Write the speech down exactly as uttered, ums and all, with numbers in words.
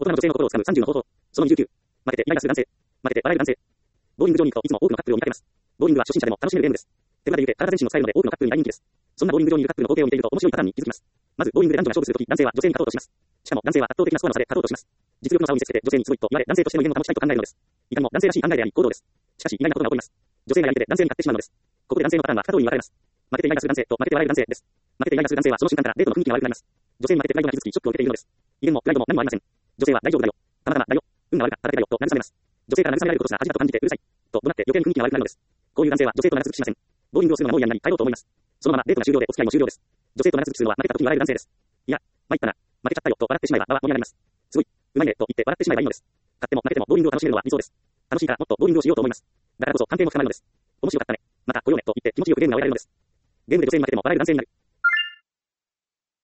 大人の女性の心を掴むさんじゅうの方法。そのにじゅうきゅう。負けてイライラする男性。負けて笑える男性。ボーリング場に行くといつも多くのカップルを見かけます。ボーリングは初心者でも楽しめるゲームです。手ぶらで言うて体全身の使えるので多くのカップルに大人気です。そんなボーリング場にいるカップルの光景を見ていると面白いパターンに気づきます。まず、ボーリングで男女が勝負するとき、男性は女性に勝とうとします。しかも男性は圧倒的なスコアの差で勝とうとします。実力の差を見せつけて女性にすごいと言われ、男性としての威厳を保ちたいと考えるのです。いかにも男性らしい考えであり、行動です。しかし、意外なことが起こります。女性がやり手で男性に勝ってしまうのです。ここで男性のパターンは二通りに分かれます。負けてイライラする男性と負けて笑える男性です。負けてイライラする男性はその瞬間からデートの雰囲気が悪くなります。女性に負けてプライドが傷つきショックを受けているのです。威厳もプライドも何もありません。女性は大丈夫だよ。たまたまだよ。運が悪かっただけだよと慰めます。女性から慰められることすら恥だと感じてうるさい。と怒鳴って余計に雰囲気が悪くなるのです。こういう男性は女性と長続きしません。ボーリングをするのがもう嫌になり帰ろうと思います。そのままデートが終了でお付き合いも終了です。女性と長続きするのは負けた時に笑える男性です。いや、参ったな。負けちゃったよと笑ってしまえば場は盛り上がります。すごい、うまいねと言って笑ってしまえばいいのです。勝っても負けてもボーリングを楽しめるのは理想です。楽しいからもっとボーリングをしようと思います。だからこそ関係も深まるのです。面白かったね。また来ようねと言って気持ちよくゲームが終えられるのです。ゲームで女性に負けても笑える男性になる。